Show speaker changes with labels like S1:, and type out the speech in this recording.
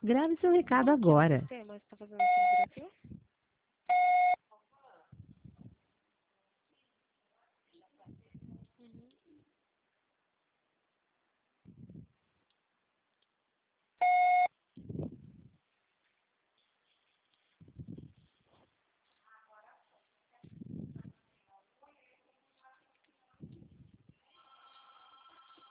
S1: Grave seu recado
S2: Qual que é o
S1: agora.
S2: sistema que você está fazendo aqui no Brasil?